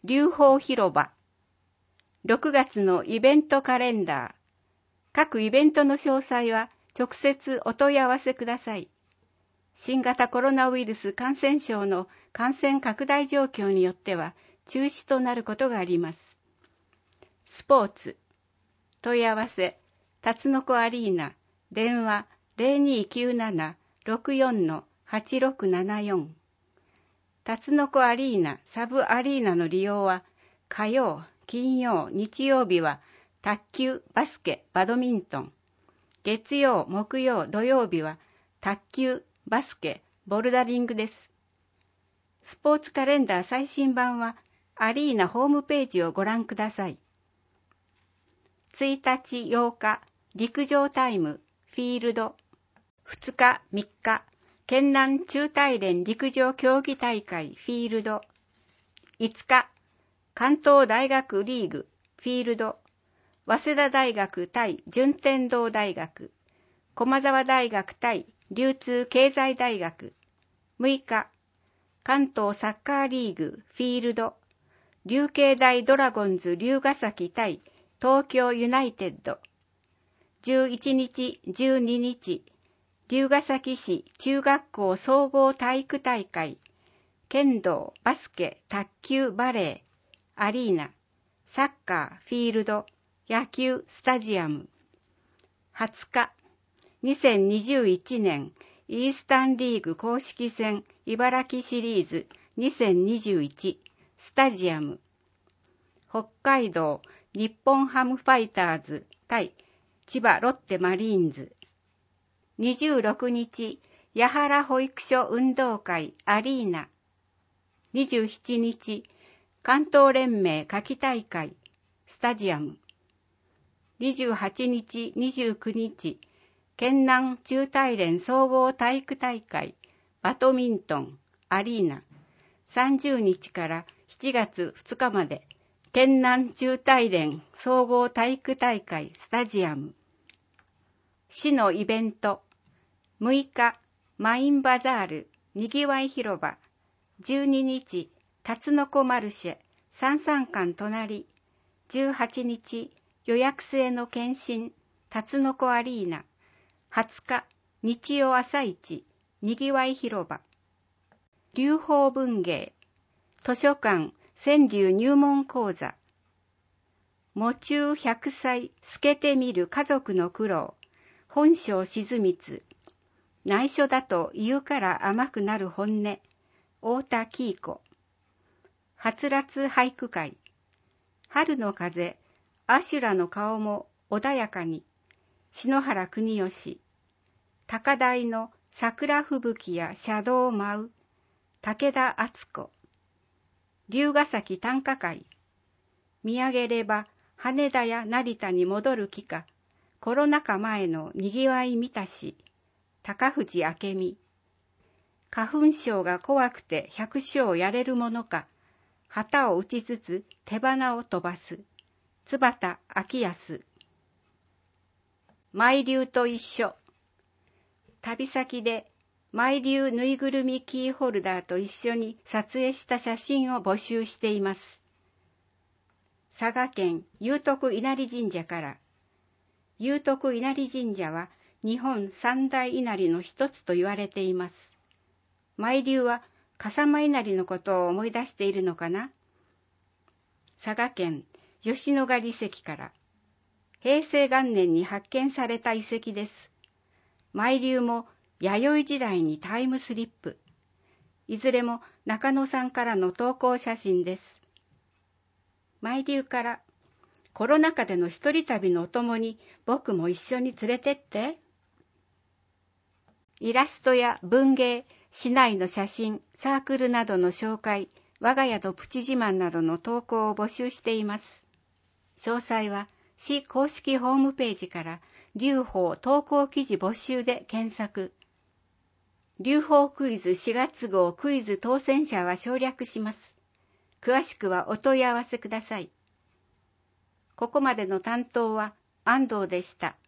龍鳳広場。6月のイベントカレンダー。各イベントの詳細は直接お問い合わせください。新型コロナウイルス感染症の感染拡大状況によっては中止となることがあります。スポーツ。問い合わせ、たつのこアリーナ、電話 0297-64-8674。たつのこアリーナ、サブアリーナの利用は、火曜、金曜、日曜日は卓球、バスケ、バドミントン。月曜、木曜、土曜日は卓球、バスケ、ボルダリングです。スポーツカレンダー最新版はアリーナホームページをご覧ください。1日8日、陸上タイム、フィールド。2日3日、県南中大連陸上競技大会、フィールド。5日、関東大学リーグ、フィールド。早稲田大学対順天堂大学。駒澤大学対流通経済大学。6日、関東サッカーリーグ、フィールド。流経大ドラゴンズ龍ヶ崎対東京ユナイテッド。11日、12日、龍ヶ崎市中学校総合体育大会、剣道、バスケ、卓球、バレー、アリーナ、サッカー、フィールド、野球、スタジアム。20日、2021年イースタンリーグ公式戦茨城シリーズ2021スタジアム。北海道日本ハムファイターズ対千葉ロッテマリーンズ。26日、八原保育所運動会アリーナ。27日、関東連盟夏季大会スタジアム。28日、29日、県南中大連総合体育大会バドミントンアリーナ。30日から7月2日まで県南中大連総合体育大会スタジアム。市のイベント。6日、マインバザールにぎわい広場。12日、たつのこマルシェ三々館隣。18日、予約制の検診たつのこアリーナ。20日、日曜朝市にぎわい広場。龍鳳文芸図書館川柳入門講座。喪中100歳透けてみる家族の苦労。本性静光。内緒だと言うから甘くなる本音。太田喜子。はつらつ俳句会。春の風、阿修羅の顔も穏やかに。篠原国義。高台の桜吹雪や車道を舞う。武田敦子。龍ヶ崎短歌会。見上げれば羽田や成田に戻る気か。コロナ禍前のにぎわい見たし。高藤明美。花粉症が怖くて百姓やれるものか。旗を打ちつつ手花を飛ばす。津端明康。マイリュウと一緒。旅先でマイリュウぬいぐるみキーホルダーと一緒に撮影した写真を募集しています。佐賀県祐徳稲荷神社から。祐徳稲荷神社は日本三大稲荷の一つと言われています。マイリュウは笠間稲荷のことを思い出しているのかな。佐賀県吉野ヶ里遺跡から。平成元年に発見された遺跡です。マイリュウも弥生時代にタイムスリップ。いずれも中野さんからの投稿写真です。マイリュウから、コロナ禍での一人旅のお供に僕も一緒に連れてって。イラストや文芸、市内の写真、サークルなどの紹介、我が家のプチ自慢などの投稿を募集しています。詳細は市公式ホームページから龍鳳投稿記事募集で検索。龍鳳クイズ4月号クイズ当選者は省略します。詳しくはお問い合わせください。ここまでの担当は安藤でした。